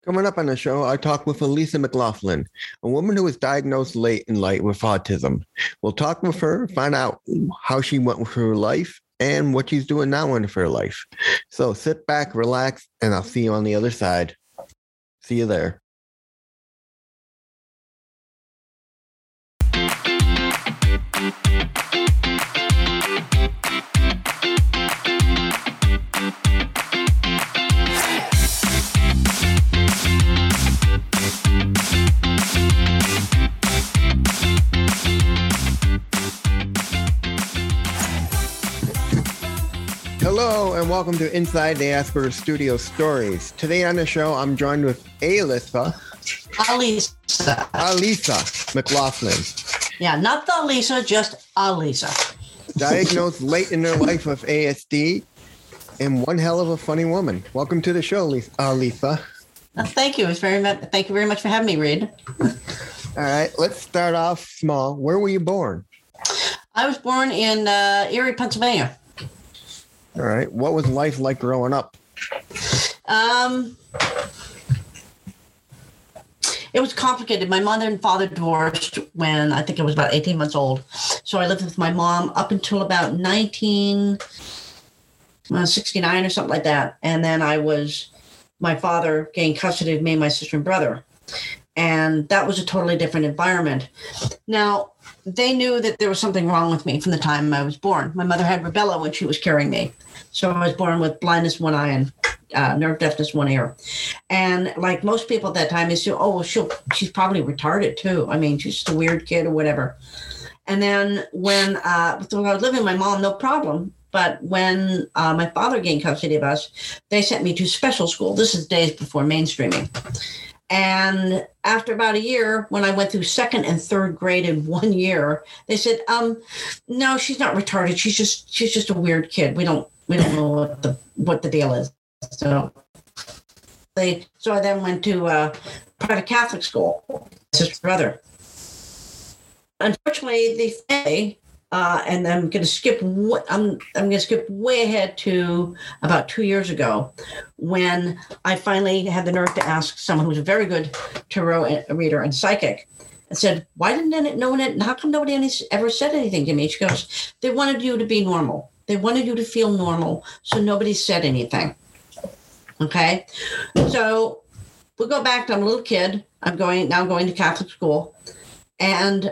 Coming up on the show, I talk with Elisa McLaughlin, a woman who was diagnosed late in life with autism. We'll talk with her, find out how she went with her life and what she's doing now in her life. So sit back, relax, and I'll see you on the other side. See you there. Hello and welcome to Inside the Asperger Studio Stories. Today on the show, I'm joined with Alisa McLaughlin. Yeah, not the Lisa, just Alisa. Diagnosed late in her life with ASD and one hell of a funny woman. Welcome to the show, Alisa. Thank you. Thank you very much for having me, Reed. All right, let's start off small. Where were you born? I was born in Erie, Pennsylvania. All right. What was life like growing up? It was complicated. My mother and father divorced when I think I was about 18 months old. So I lived with my mom up until about 1969 or something like that. And then my father gained custody of me, my sister and brother. And that was a totally different environment. Now, they knew that there was something wrong with me from the time I was born. My mother had rubella when she was carrying me. So I was born with blindness in one eye and nerve deafness in one ear. And like most people at that time, they said, oh, well, she's probably retarded too. I mean, she's just a weird kid or whatever. And then when I was living with my mom, no problem. But when my father gained custody of us, they sent me to special school. This is days before mainstreaming. And after about a year, when I went through second and third grade in 1 year, they said, no, she's not retarded. She's just a weird kid. We don't know what the deal is. So I then went to private Catholic school, sister brother. Unfortunately, the family, and I'm going to skip way ahead to about 2 years ago, when I finally had the nerve to ask someone who was a very good tarot reader and psychic, and said, "Why didn't no one? How come nobody ever said anything to me?" She goes, "They wanted you to be normal. They wanted you to feel normal, so nobody said anything." Okay, so we'll go back to I'm a little kid. I'm going to Catholic school, and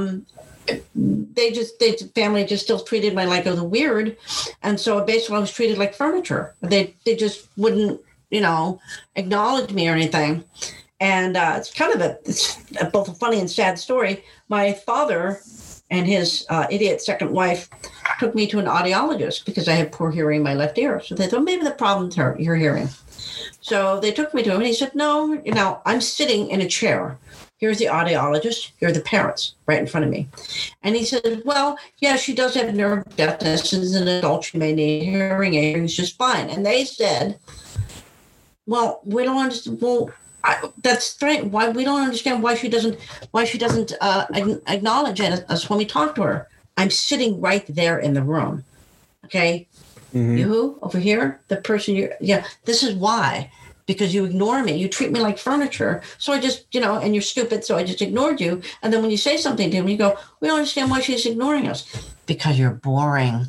the family just still treated me like I was weird, and so basically I was treated like furniture. They just wouldn't acknowledge me or anything, and it's kind of it's both a funny and sad story. My father and his idiot second wife took me to an audiologist because I had poor hearing in my left ear. So they thought maybe the problem's your hearing. So they took me to him and he said, no, I'm sitting in a chair. Here's the audiologist. Here are the parents right in front of me. And he said, well, yeah, she does have nerve deafness. As an adult, she may need hearing aids just fine. And they said, well, we don't understand. Well, that's strange. Why we don't understand why she doesn't acknowledge us when we talk to her. I'm sitting right there in the room. Okay. Mm-hmm. You who over here? The person this is why. Because you ignore me. You treat me like furniture. So I just, and you're stupid. So I just ignored you. And then when you say something to me, you go, we don't understand why she's ignoring us. Because you're boring.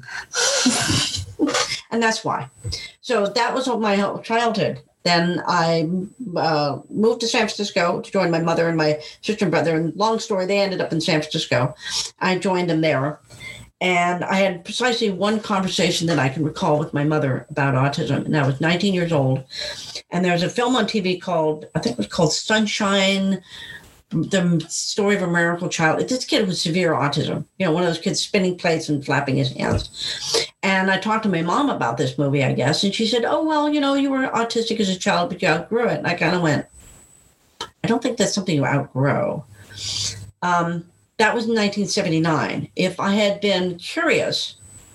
And that's why. So that was my whole childhood. Then I moved to San Francisco to join my mother and my sister and brother. And long story, they ended up in San Francisco. I joined them there. And I had precisely one conversation that I can recall with my mother about autism. And I was 19 years old. And there's a film on TV called Sunshine, the story of a miracle child. This kid with severe autism, one of those kids spinning plates and flapping his hands. And I talked to my mom about this movie, I guess. And she said, oh, well, you were autistic as a child, but you outgrew it. And I kind of went, I don't think that's something you outgrow. That was in 1979. If I had been curious,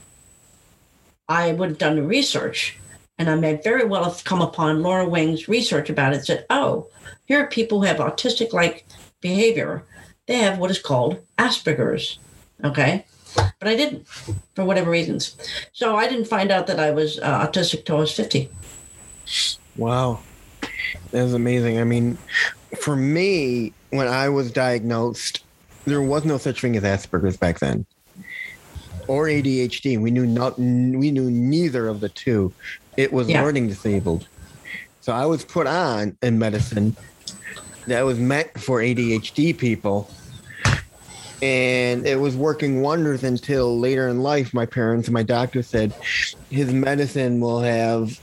I would have done the research. And I may very well have come upon Laura Wing's research about it, said, oh, here are people who have autistic-like behavior. They have what is called Asperger's, okay? But I didn't, for whatever reasons. So I didn't find out that I was autistic till I was 50. Wow. That's amazing. I mean, for me, when I was diagnosed, there was no such thing as Asperger's back then, or ADHD. We knew not. We knew neither of the two. It was learning disabled. So I was put on in medicine that was meant for ADHD people, and it was working wonders until later in life. My parents and my doctor said his medicine will have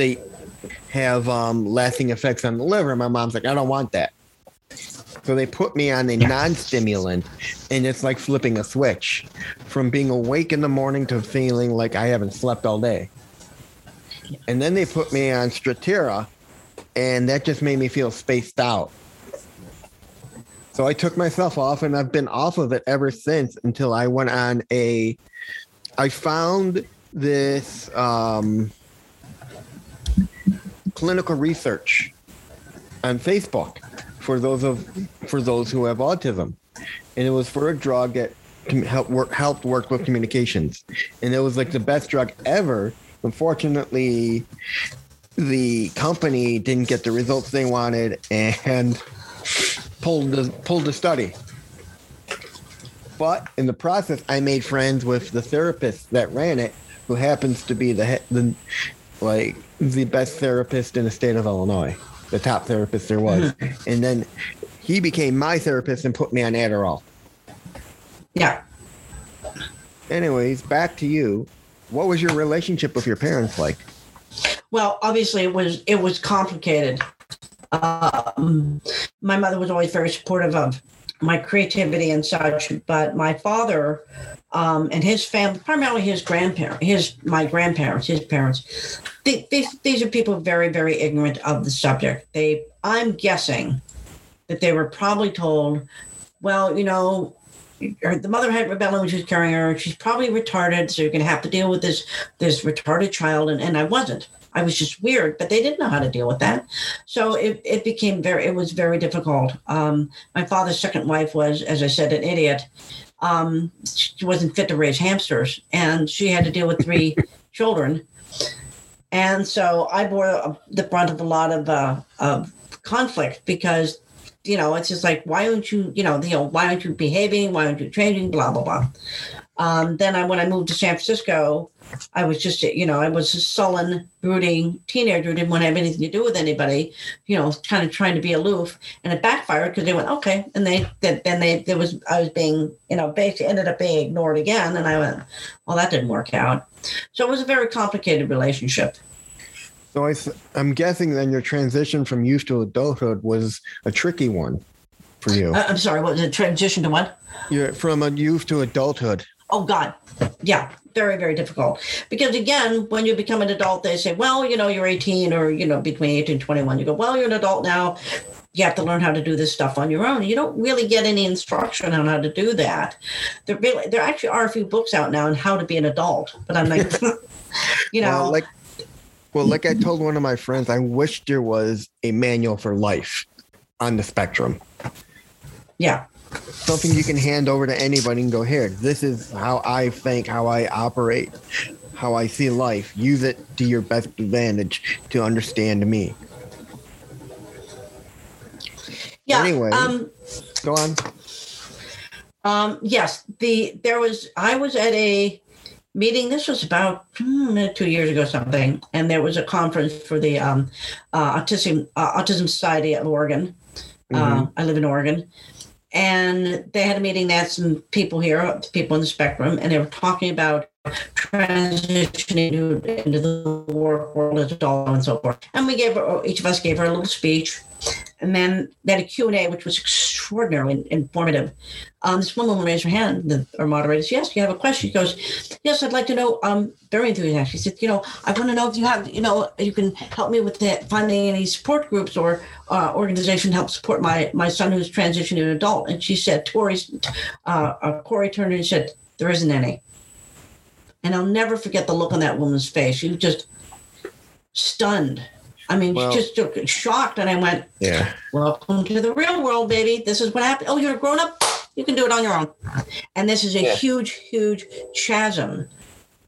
lasting effects on the liver. My mom's like, I don't want that. So they put me on a non-stimulant, and it's like flipping a switch from being awake in the morning to feeling like I haven't slept all day. And then they put me on Strattera, and that just made me feel spaced out. So I took myself off, and I've been off of it ever since until I went on I found this clinical research on Facebook for those who have autism, and it was for a drug that helped work with communications, and it was like the best drug ever. Unfortunately, the company didn't get the results they wanted and pulled the study. But in the process, I made friends with the therapist that ran it, who happens to be the best therapist in the state of Illinois, the top therapist there was. And then he became my therapist and put me on Adderall. Yeah. Anyways, back to you. What was your relationship with your parents like? Well, obviously it was complicated. My mother was always very supportive of my creativity and such, but my father and his family, primarily his parents, these are people very, very ignorant of the subject. I'm guessing that they were probably told, well, the mother had rebellion when she was carrying her. She's probably retarded, so you're going to have to deal with this retarded child. And I wasn't. I was just weird, but they didn't know how to deal with that. So it was very difficult. My father's second wife was, as I said, an idiot. She wasn't fit to raise hamsters, and she had to deal with 3 children. And so I bore the brunt of a lot of conflict because, it's just like, why aren't you, why aren't you behaving? Why aren't you changing? Blah, blah, blah. Then when I moved to San Francisco, I was just, I was a sullen, brooding teenager who didn't want to have anything to do with anybody, kind of trying to be aloof. And it backfired because they went, okay. And I was being, basically ended up being ignored again. And I went, well, that didn't work out. So it was a very complicated relationship. So I'm guessing then your transition from youth to adulthood was a tricky one for you. I'm sorry, what was the transition to what? You're from a youth to adulthood. Oh, God. Yeah. Very, very difficult. Because again, when you become an adult, they say, well, you're 18 or, between 18 and 21. You go, well, you're an adult now. You have to learn how to do this stuff on your own. You don't really get any instruction on how to do that. There actually are a few books out now on how to be an adult. But I'm like, like I told one of my friends, I wish there was a manual for life on the spectrum. Yeah. Something you can hand over to anybody and go, here, this is how I think, how I operate, how I see life. Use it to your best advantage to understand me. Yeah. Anyway, go on. Yes. I was at a meeting. This was about 2 years ago, something. And there was a conference for the Autism Society of Oregon. I live in Oregon. And they had a meeting. They had some people here, people on the spectrum, and they were talking about transitioning into the work world as adult and so forth. And each of us gave her a little speech. And then they had a Q&A, which was extraordinarily informative. This woman raised her hand, our moderator said, yes, you have a question? She goes, yes, I'd like to know, very enthusiastic. She said, I want to know if you have, you can help me with finding any support groups or organization to help support my son who's transitioning to an adult. And she said, Corey turned and said, there isn't any. And I'll never forget the look on that woman's face. She was just stunned. I mean, just shocked. And I went, yeah, welcome to the real world, baby. This is what happened. Oh, you're a grown up. You can do it on your own. And this is a huge, huge chasm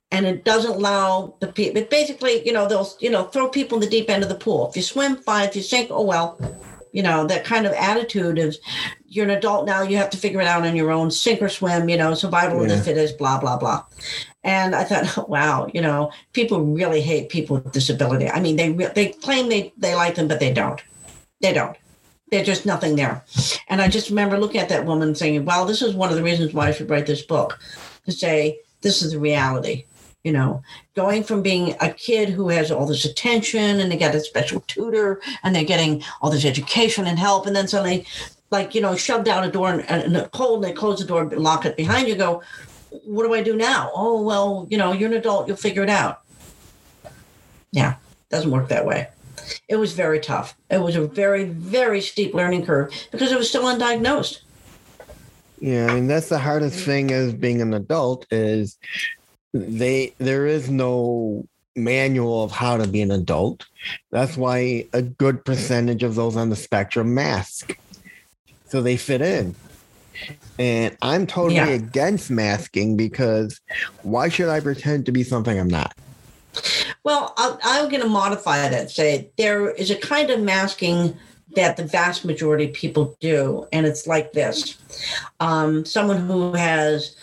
and it doesn't allow the people. Basically, they'll throw people in the deep end of the pool. If you swim, fine. If you sink, oh well. That kind of attitude of you're an adult now, you have to figure it out on your own, sink or swim. Survival of the fittest, blah blah blah. And I thought, oh, wow, people really hate people with disability. I mean, they claim they like them, but they don't. They don't. There's just nothing there. And I just remember looking at that woman saying, well, this is one of the reasons why I should write this book, to say this is the reality. Going from being a kid who has all this attention and they got a special tutor and they're getting all this education and help, and then suddenly, shoved out a door and cold, and they close the door and lock it behind you, go, what do I do now? Oh, well, you're an adult, you'll figure it out. Yeah, doesn't work that way. It was very tough. It was a very, very steep learning curve because it was still undiagnosed. Yeah, I mean, that's the hardest thing as being an adult is there is no manual of how to be an adult. That's why a good percentage of those on the spectrum mask, so they fit in. And I'm totally against masking, because why should I pretend to be something I'm not? Well, I'm going to modify that. Say there is a kind of masking that the vast majority of people do, and it's like this: someone who has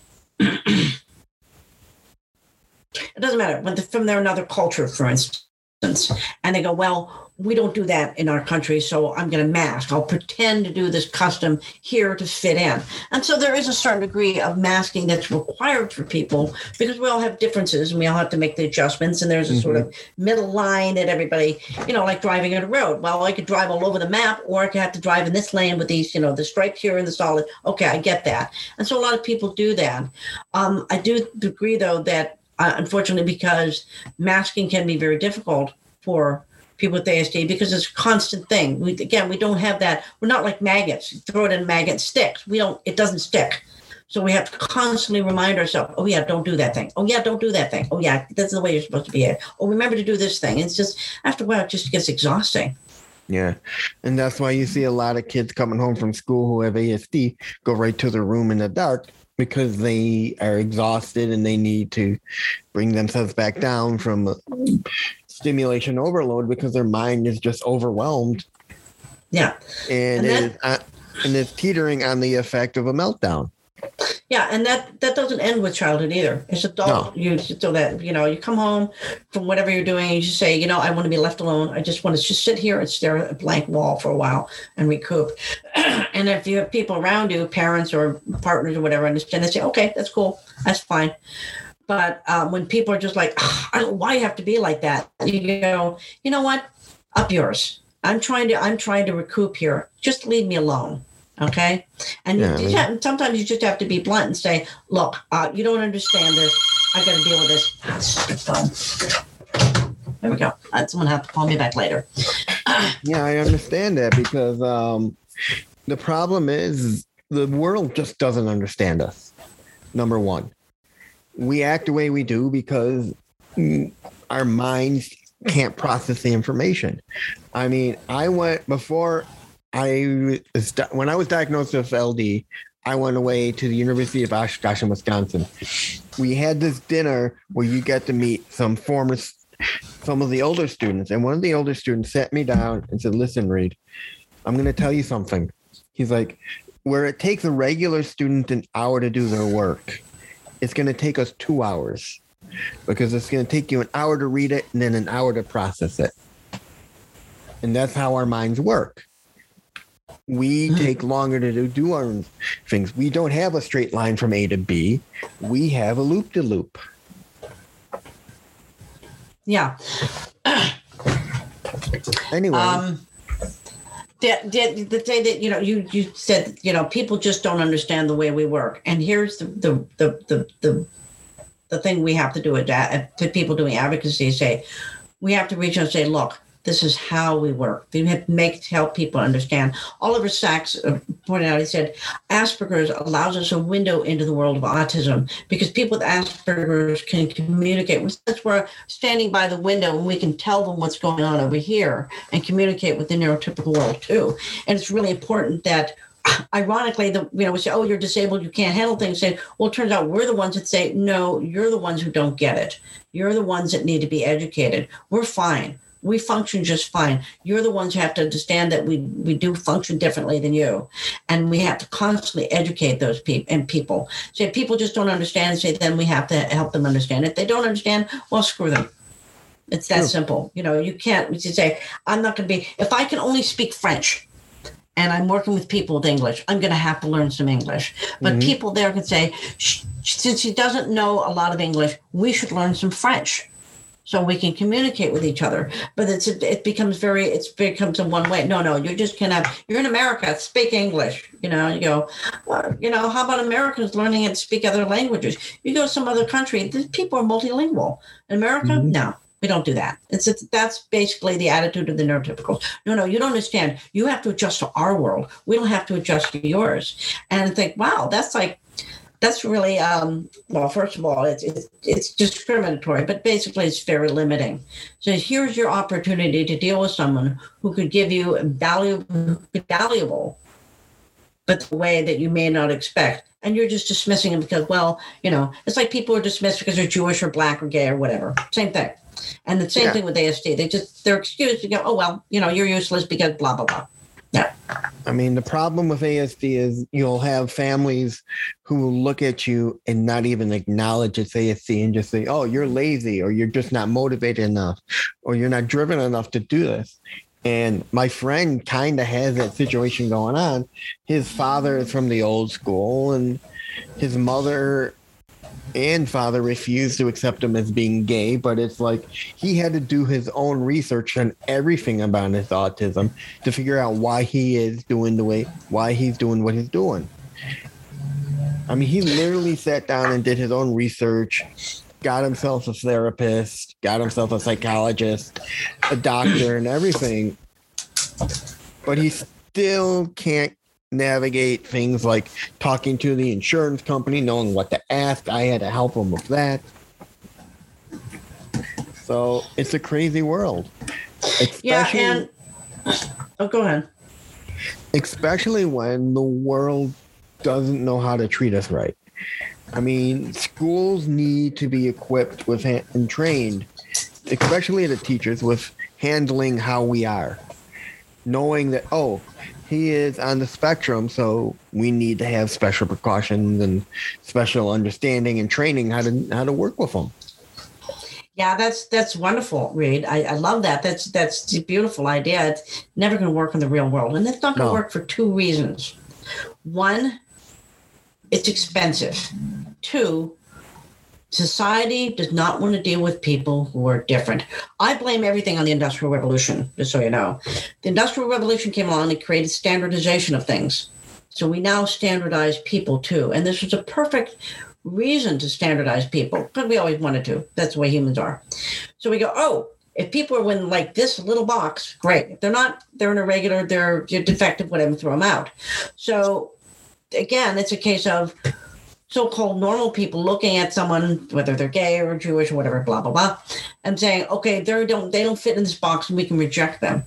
it doesn't matter, when from their another culture, for instance, and they go, well, we don't do that in our country, so I'm going to mask. I'll pretend to do this custom here to fit in. And so there is a certain degree of masking that's required for people, because we all have differences and we all have to make the adjustments. And there's a sort of middle line that everybody, like driving on a road. Well, I could drive all over the map, or I could have to drive in this lane with these, the stripes here and the solid. Okay, I get that. And so a lot of people do that. I do agree, though, that unfortunately, because masking can be very difficult for people with ASD, because it's a constant thing. We don't have that. We're not like maggots. You throw it in a maggot, it sticks. It doesn't stick. So we have to constantly remind ourselves, oh yeah, don't do that thing. Oh yeah, don't do that thing. Oh yeah, that's the way you're supposed to behave. Oh, remember to do this thing. It's just, after a while, it just gets exhausting. Yeah. And that's why you see a lot of kids coming home from school who have ASD go right to their room in the dark, because they are exhausted and they need to bring themselves back down from stimulation overload, because their mind is just overwhelmed. Yeah. And it's teetering on the effect of a meltdown. Yeah, and that doesn't end with childhood either. It's adult. No. So that, you come home from whatever you're doing and you just say, I want to be left alone. I just want to just sit here and stare at a blank wall for a while and recoup. And if you have people around you, parents or partners or whatever, understand, they say, okay, that's cool. That's fine. But when people are just like, I don't know why you have to be like that, you go, you know what? Up yours. I'm trying to recoup here. Just leave me alone. Okay. And sometimes you just have to be blunt and say, look, you don't understand this. I got to deal with this. Phone. There we go. Someone have to call me back later. Yeah, I understand that, because the problem is the world just doesn't understand us. Number one, we act the way we do because our minds can't process the information. I mean, when I was diagnosed with LD, I went away to the University of Oshkosh in Wisconsin. We had this dinner where you get to meet some of the older students. And one of the older students sat me down and said, listen, Reed, I'm going to tell you something. He's like, where it takes a regular student an hour to do their work, it's going to take us 2 hours, because it's going to take you an hour to read it and then an hour to process it. And that's how our minds work. We take longer to do our things. We don't have a straight line from A to B. We have a loop-de-loop. Yeah. Anyway. The day that you said people just don't understand the way we work, and here's the thing we have to do to people doing advocacy: say we have to reach out and say, look, this is how we work. We have to help people understand. Oliver Sacks pointed out, he said, Asperger's allows us a window into the world of autism, because people with Asperger's can communicate with us. We're standing by the window and we can tell them what's going on over here and communicate with the neurotypical world too. And it's really important that ironically, we say, oh, you're disabled, you can't handle things. Say, well, it turns out we're the ones that say, no, you're the ones who don't get it. You're the ones that need to be educated. We're fine. We function just fine. You're the ones who have to understand that we do function differently than you. And we have to constantly educate those people. So if people just don't understand, say, then we have to help them understand. If they don't understand, well, screw them. It's that simple. You can't say, I'm not going to be, if I can only speak French and I'm working with people with English, I'm going to have to learn some English. But people there can say, since she doesn't know a lot of English, we should learn some French so we can communicate with each other. But it becomes a one way. No, you just cannot. You're in America, speak English. You go, how about Americans learning and speak other languages? You go to some other country, people are multilingual. In America, no. We don't do that. That's basically the attitude of the neurotypicals. No, you don't understand. You have to adjust to our world. We don't have to adjust to yours. And I think, wow, that's really, well, first of all, it's discriminatory, but basically it's very limiting. So here's your opportunity to deal with someone who could give you valuable, but the way that you may not expect. And you're just dismissing them because, well, it's like people are dismissed because they're Jewish or black or gay or whatever. Same thing. And the same thing with ASD. They're excused to go, oh, well, you're useless because blah, blah, blah. Yeah. I mean, the problem with ASD is you'll have families who will look at you and not even acknowledge it's ASD and just say, oh, you're lazy, or you're just not motivated enough, or you're not driven enough to do this. And my friend kind of has that situation going on. His father is from the old school, and his mother and father refused to accept him as being gay, but it's like he had to do his own research on everything about his autism to figure out why he is doing why he's doing what he's doing. I mean, he literally sat down and did his own research, got himself a therapist, got himself a psychologist, a doctor, and everything, but he still can't navigate things like talking to the insurance company, knowing what to ask. I had to help him with that. So it's a crazy world. Go ahead. Especially when the world doesn't know how to treat us right. I mean, schools need to be equipped with and trained, especially the teachers, with handling how we are. Knowing that, he is on the spectrum, so we need to have special precautions and special understanding and training how to work with them. Yeah, that's wonderful, Reed. I love that. That's a beautiful idea. It's never going to work in the real world, and it's not going to work for two reasons. One, it's expensive. Two, society does not want to deal with people who are different. I blame everything on the Industrial Revolution, just so you know. The Industrial Revolution came along and created standardization of things. So we now standardize people too. And this was a perfect reason to standardize people, because we always wanted to. That's the way humans are. So we go, if people are in like this little box, great. If they're not, they're an irregular, they're defective, whatever, throw them out. So again, it's a case of so-called normal people looking at someone, whether they're gay or Jewish or whatever, blah, blah, blah, and saying, okay, they don't fit in this box and we can reject them.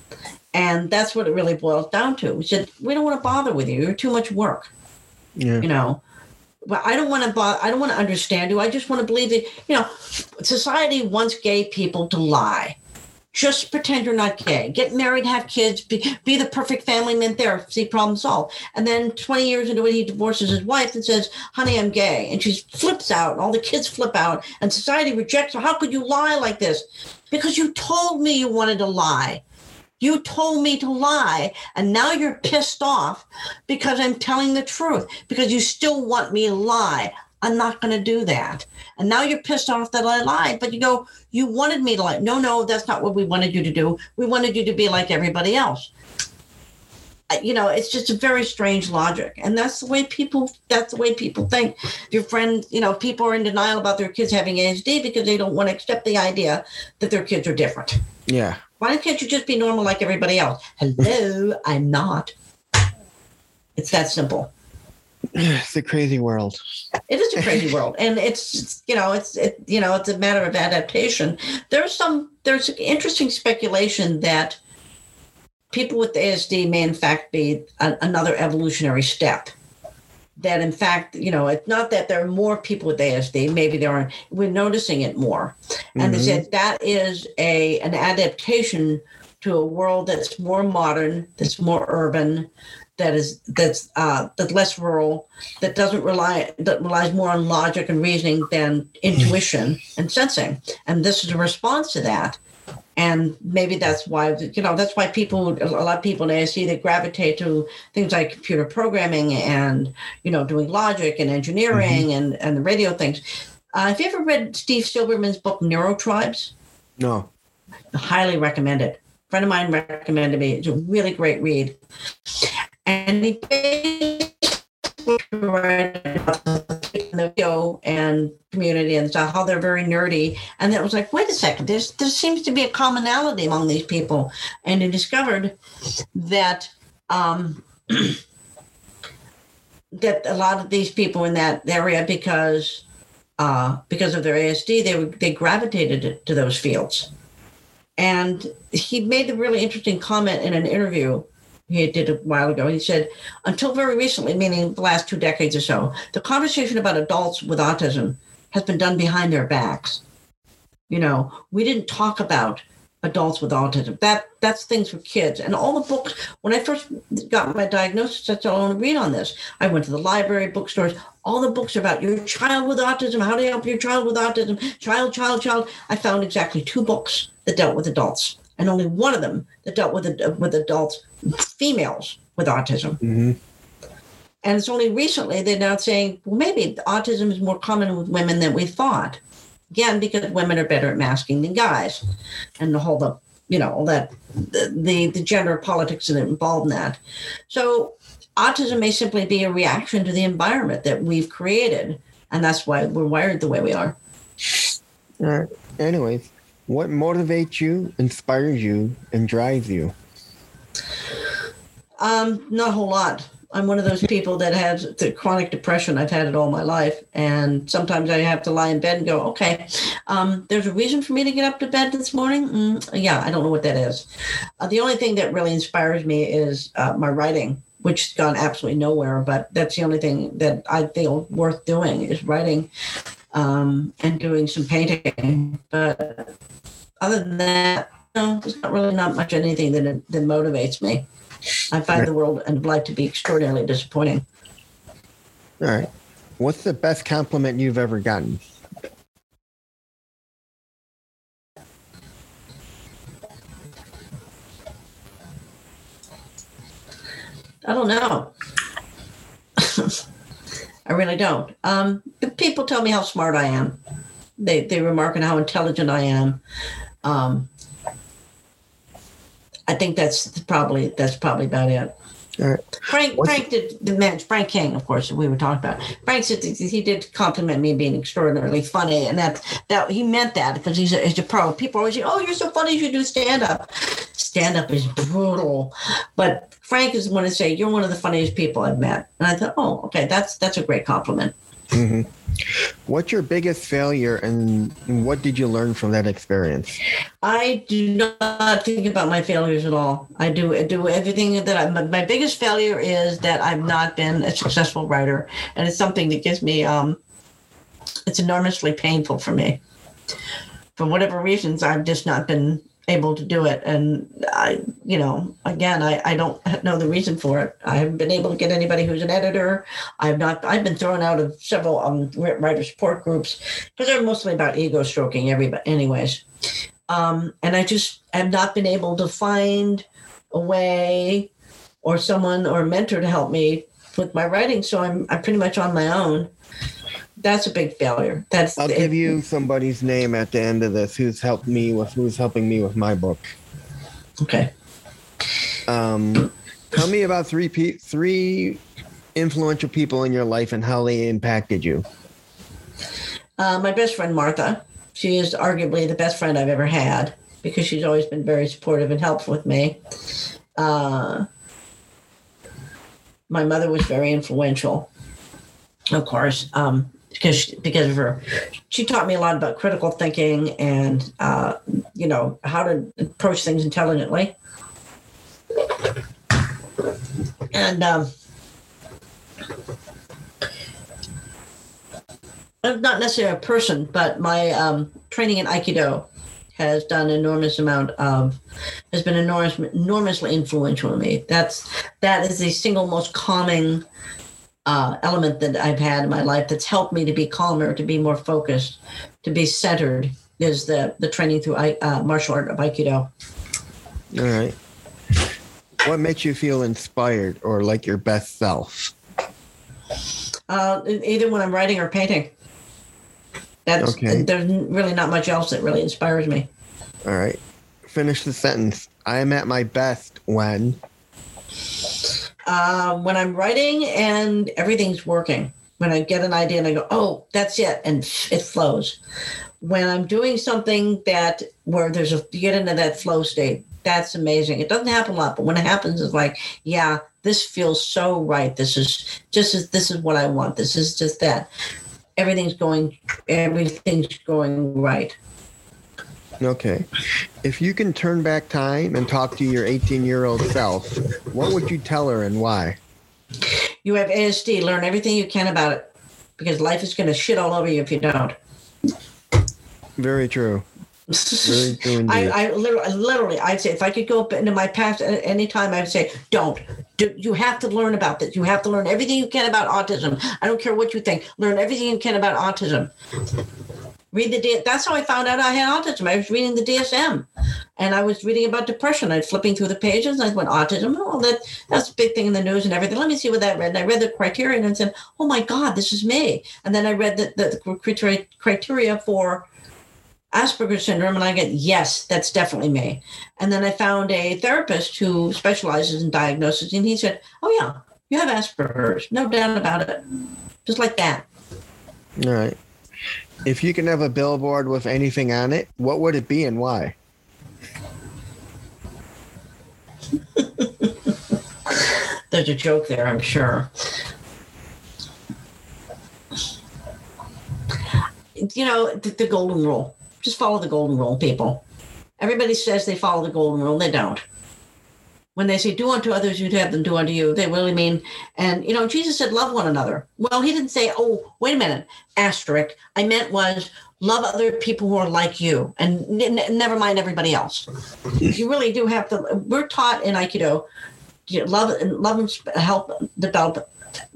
And that's what it really boils down to. We said, we don't want to bother with you. You're too much work. Yeah. But I don't want to I don't want to understand you. I just want to believe that, society wants gay people to lie. Just pretend you're not gay. Get married, have kids, be the perfect family man there, see problem solved. And then 20 years into it, he divorces his wife and says, honey, I'm gay. And she flips out, and all the kids flip out, and society rejects her. How could you lie like this? Because you told me you wanted to lie. You told me to lie, and now you're pissed off because I'm telling the truth, because you still want me to lie. I'm not going to do that. And now you're pissed off that I lied, but you go, you wanted me to lie. No, that's not what we wanted you to do. We wanted you to be like everybody else. It's just a very strange logic. And that's the way people think. Your friend, people are in denial about their kids having ASD because they don't want to accept the idea that their kids are different. Yeah. Why can't you just be normal like everybody else? Hello, I'm not. It's that simple. It's a crazy world. It is a crazy world, and it's a matter of adaptation. There's interesting speculation that people with ASD may in fact be another evolutionary step. That in fact, it's not that there are more people with ASD, maybe there aren't, we're noticing it more. And they said that is an adaptation to a world that's more modern, that's more urban, that's less rural, that relies more on logic and reasoning than intuition and sensing. And this is a response to that. And maybe that's why, that's why a lot of people in ASD, they gravitate to things like computer programming and, doing logic and engineering and the radio things. Have you ever read Steve Silberman's book, Neurotribes? No. I highly recommend it. A friend of mine recommended me. It's a really great read. And he basically wrote about the video and community and stuff, how they're very nerdy. And it was like, wait a second, there seems to be a commonality among these people. And he discovered that that a lot of these people in that area, because of their ASD, they gravitated to those fields. And he made a really interesting comment in an interview he did a while ago. He said, until very recently, meaning the last 2 decades or so, the conversation about adults with autism has been done behind their backs. We didn't talk about adults with autism. That's things for kids. And all the books, when I first got my diagnosis, I said, I want to read on this. I went to the library, bookstores. All the books are about your child with autism, how to help your child with autism, child. I found exactly 2 books that dealt with adults, and only one of them that dealt with adults, females with autism. Mm-hmm. And it's only recently they're now saying, well, maybe autism is more common with women than we thought. Again, because women are better at masking than guys, and the whole, all that, the gender politics that involved in that. So autism may simply be a reaction to the environment that we've created, and that's why we're wired the way we are. All right. Anyways, what motivates you, inspires you, and drives you? Not a whole lot. I'm one of those people that has the chronic depression. I've had it all my life. And sometimes I have to lie in bed and go, okay, there's a reason for me to get up to bed this morning. Yeah, I don't know what that is. The only thing that really inspires me is my writing, which has gone absolutely nowhere. But that's the only thing that I feel worth doing is writing and doing some painting. But other than that, there's not much anything that motivates me. I find the world and life to be extraordinarily disappointing. All right. What's the best compliment you've ever gotten? I don't know. I really don't. People tell me how smart I am. They remark on how intelligent I am. I think that's probably about it. All right. Frank King, of course, we were talking about. Frank said he did compliment me being extraordinarily funny, and that he meant that because he's a pro. People always say, "Oh, you're so funny, you should do stand-up." Stand-up is brutal, but Frank is the one to say, "You're one of the funniest people I've met," and I thought, "Oh, okay, that's a great compliment." Mm-hmm. What's your biggest failure, and what did you learn from that experience? I do not think about my failures at all. I do everything that my biggest failure is that I've not been a successful writer, and it's something that gives me it's enormously painful for me. For whatever reasons, I've just not been able to do it. And I don't know the reason for it. I haven't been able to get anybody who's an editor. I've been thrown out of several writer support groups because they're mostly about ego stroking anyways. And I just have not been able to find a way or someone or a mentor to help me with my writing. So I'm pretty much on my own. That's a big failure. I'll give you somebody's name at the end of this who's helping me with my book. Okay. Tell me about three influential people in your life and how they impacted you. My best friend, Martha. She is arguably the best friend I've ever had because she's always been very supportive and helpful with me. My mother was very influential, of course. Because of her, she taught me a lot about critical thinking and how to approach things intelligently. And I'm not necessarily a person, but my training in Aikido has done has been enormously influential on me. That is the single most calming element that I've had in my life that's helped me to be calmer, to be more focused, to be centered, is the training through martial art of Aikido. All right. What makes you feel inspired or like your best self? Either when I'm writing or painting. Okay. There's really not much else that really inspires me. All right. Finish the sentence. I am at my best when I'm writing and everything's working. When I get an idea and I go, oh, that's it, and it flows. When I'm doing something where you get into that flow state, that's amazing. It doesn't happen a lot, but when it happens, it's like, yeah, this feels so right. This is what I want. This is just that. Everything's going right. Okay. If you can turn back time and talk to your 18-year-old self, what would you tell her and why? You have ASD. Learn everything you can about it, because life is going to shit all over you if you don't. Very true. Very true indeed. I literally, I'd say if I could go up into my past at any time, I'd say, you have to learn about this. You have to learn everything you can about autism. I don't care what you think. Learn everything you can about autism. That's how I found out I had autism. I was reading the DSM, and I was reading about depression. I was flipping through the pages, and I went, autism. Oh, that's a big thing in the news and everything. Let me see what that read. And I read the criteria and said, oh my God, this is me. And then I read the criteria for Asperger's syndrome, and I get, yes, that's definitely me. And then I found a therapist who specializes in diagnosis, and he said, oh yeah, you have Asperger's, no doubt about it. Just like that. All right. If you can have a billboard with anything on it, what would it be and why? There's a joke there, I'm sure. The golden rule. Just follow the golden rule, people. Everybody says they follow the golden rule. They don't. When they say, do unto others, you'd have them do unto you, they really mean, and, Jesus said, love one another. Well, he didn't say, oh, wait a minute, asterisk. I meant was love other people who are like you, and never mind everybody else. You really do have to, we're taught in Aikido, love and help develop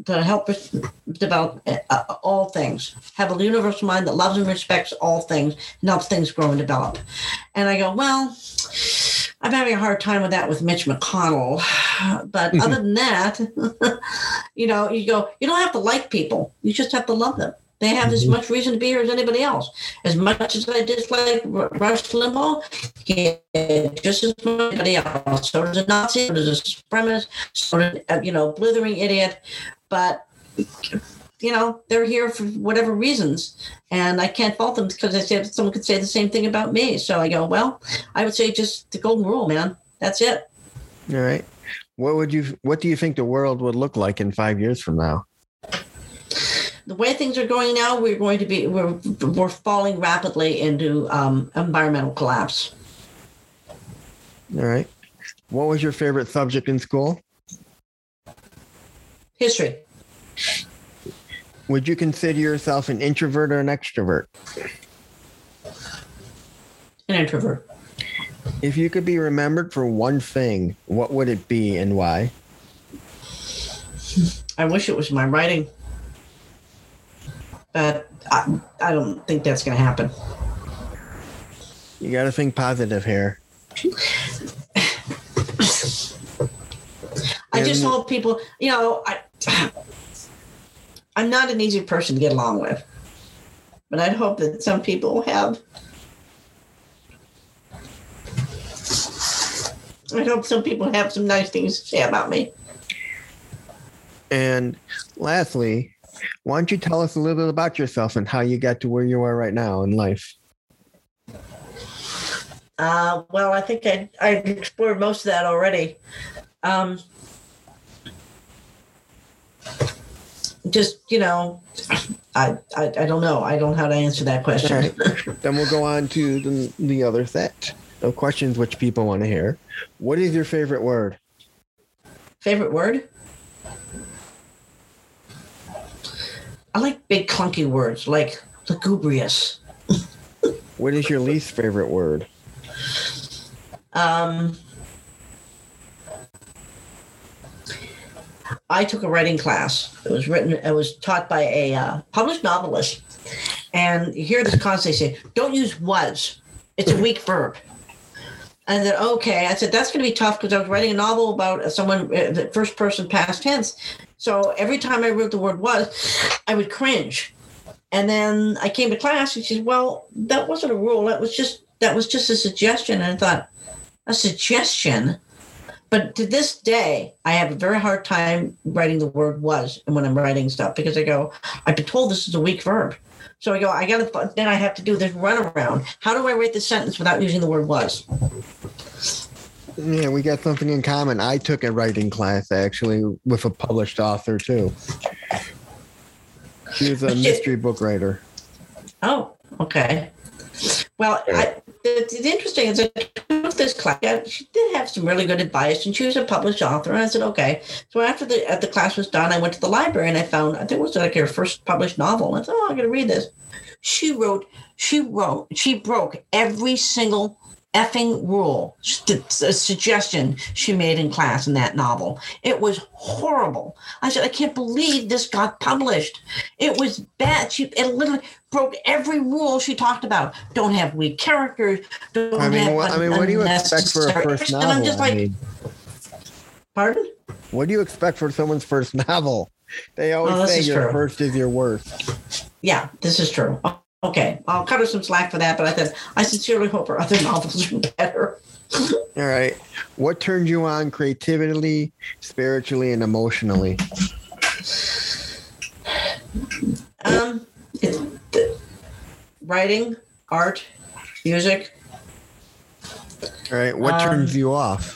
all things. Have a universal mind that loves and respects all things and helps things grow and develop. And I go, well, I'm having a hard time with that with Mitch McConnell. But other than that, you go, you don't have to like people. You just have to love them. They have as much reason to be here as anybody else. As much as I dislike Rush Limbaugh, he just as much as anybody else. So does a Nazi, so does a supremacist, so does blithering idiot. But, they're here for whatever reasons. And I can't fault them because I said someone could say the same thing about me. So I go, well, I would say just the golden rule, man. That's it. All right. What do you think the world would look like in 5 years from now? The way things are going now, we're falling rapidly into environmental collapse. All right. What was your favorite subject in school? History. Would you consider yourself an introvert or an extrovert? An introvert. If you could be remembered for one thing, what would it be and why? I wish it was my writing. But I don't think that's going to happen. You got to think positive here. I just hope people, I'm not an easy person to get along with. But I'd hope that some people have. I hope some people have some nice things to say about me. And lastly, why don't you tell us a little bit about yourself and how you got to where you are right now in life? Well, I think I explored most of that already. I don't know. I don't know how to answer that question. Right. Then we'll go on to the other set of questions which people want to hear. What is your favorite word? Favorite word? I like big clunky words like lugubrious. What is your least favorite word? I took a writing class. It was taught by a published novelist. And you hear this constantly say, don't use was. It's a weak verb. And then, okay, I said, that's going to be tough because I was writing a novel about someone, the first person past tense. So every time I wrote the word was, I would cringe. And then I came to class and she said, well, that wasn't a rule. That was just a suggestion. And I thought, a suggestion? But to this day, I have a very hard time writing the word was and when I'm writing stuff because I go, I've been told this is a weak verb. So I go, then I have to do this runaround. How do I write this sentence without using the word was? Yeah, we got something in common. I took a writing class actually with a published author too. She was a mystery book writer. Oh, okay. Well, it's interesting is I took this class. She did have some really good advice, and she was a published author. And I said, okay. So after the class was done, I went to the library and I found, I think it was like her first published novel. And I thought, I'm going to read this. She broke every single effing rule, a suggestion she made in class in that novel. It was horrible. I said, I can't believe this got published. It was bad. It literally broke every rule she talked about. Don't have weak characters. What do you expect for a first novel? I'm just like, pardon? What do you expect for someone's first novel? They always say your first is your worst. Yeah, this is true. Okay, I'll cut her some slack for that, but I sincerely hope her other novels are better. All right. What turned you on creatively, spiritually, and emotionally? Writing, art, music. All right. What turns you off?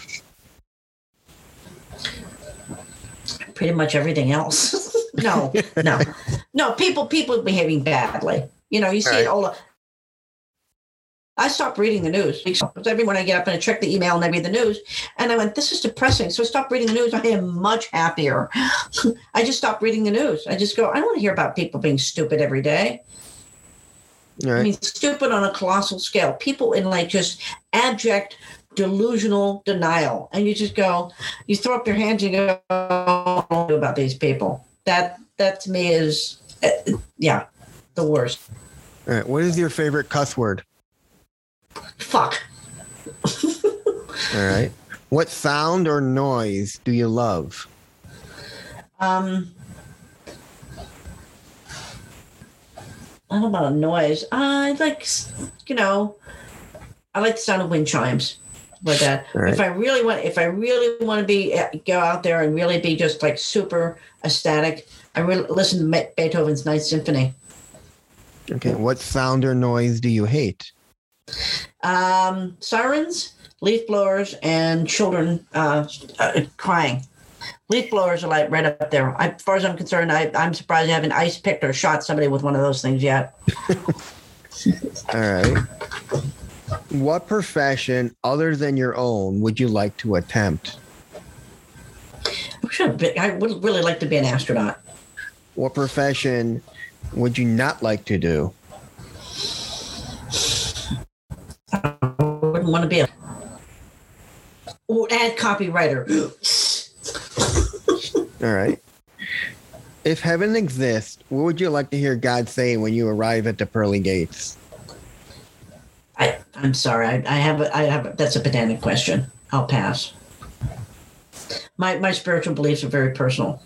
Pretty much everything else. No. People behaving badly. You know, you see it all. I stopped reading the news because every morning I get up and I check the email and I read the news. And I went, this is depressing. So I stopped reading the news. I am much happier. I just stopped reading the news. I just go, I don't want to hear about people being stupid every day. Right. I mean, stupid on a colossal scale. People in like just abject, delusional denial. And you just go, you throw up your hands and you go, I don't know about these people. That to me is, the worst. All right. What is your favorite cuss word? Fuck. All right. What sound or noise do you love? I don't know about a noise. I like the sound of wind chimes. Like that. Right. If I really want to go out there and really be just like super ecstatic, I really listen to Beethoven's Ninth Symphony. Okay. What sound or noise do you hate? Sirens, leaf blowers, and children crying. Leaf blowers are like right up there. As far as I'm concerned, I'm surprised I haven't ice picked or shot somebody with one of those things yet. All right. What profession other than your own would you like to attempt? I would really like to be an astronaut. What profession would you not like to do? I wouldn't want to be ad copywriter. All right. If heaven exists, what would you like to hear God say when you arrive at the pearly gates? I'm sorry. I have that's a pedantic question. I'll pass. My spiritual beliefs are very personal.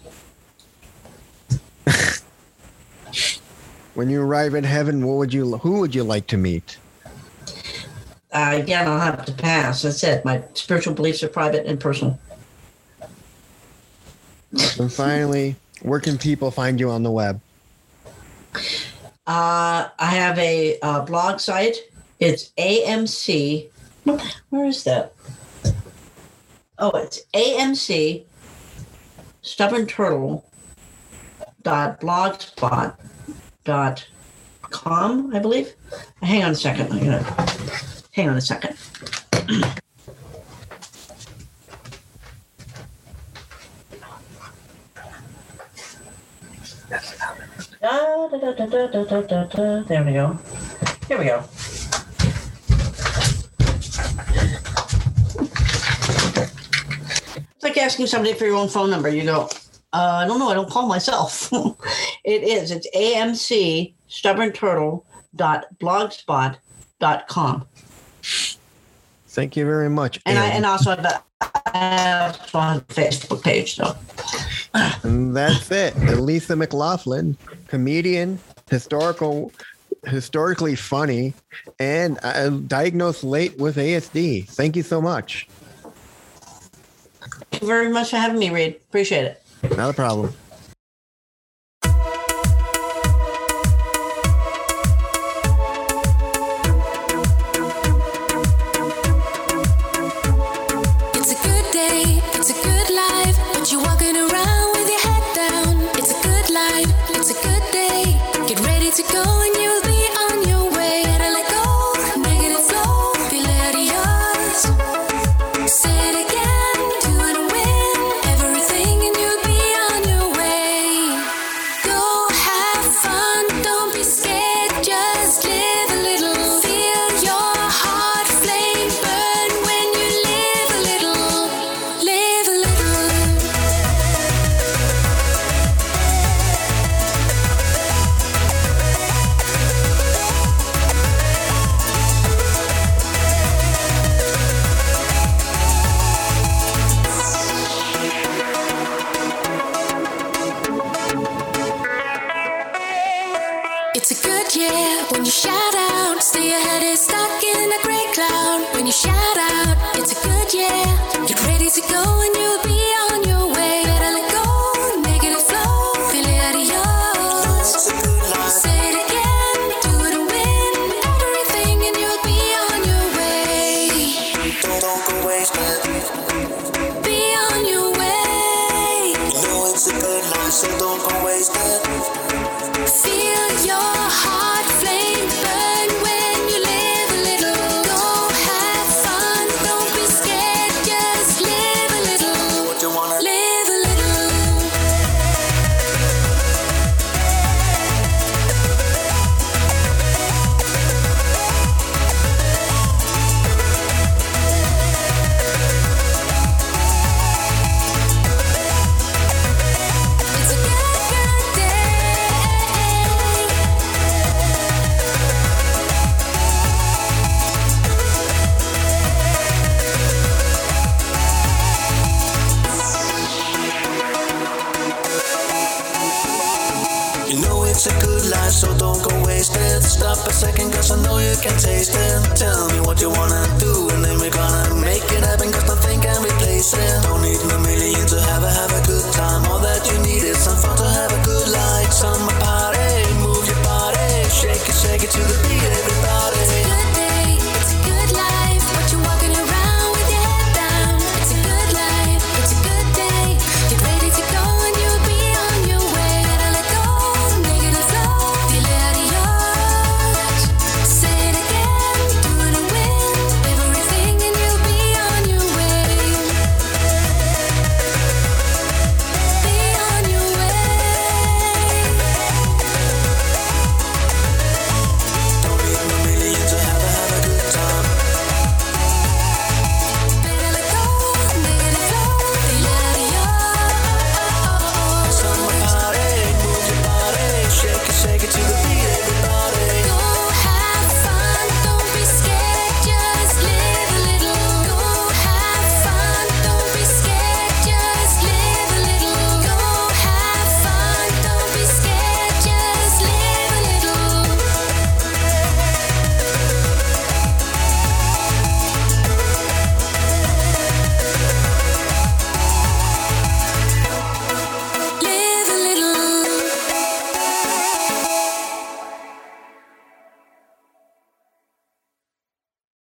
When you arrive in heaven, who would you like to meet? Again, I'll have to pass. As I said, my spiritual beliefs are private and personal. And finally, where can people find you on the web? I have a blog site. It's AMC. Where is that? Oh, it's AMC stubbornturtle.blogspot.com, I believe. Hang on a second. Hang on a second. There we go. Here we go. It's like asking somebody for your own phone number. You go, I don't know. I don't call myself. It's amcstubbornturtle.blogspot.com. Thank you very much. And I also have a Facebook page. So. And that's it. Elisa McLaughlin, comedian, historically funny, and diagnosed late with ASD. Thank you so much. Thank you very much for having me, Reed. Appreciate it. Not a problem. Tell me what you wanna do, and then we're gonna make it happen, 'cause nothing can be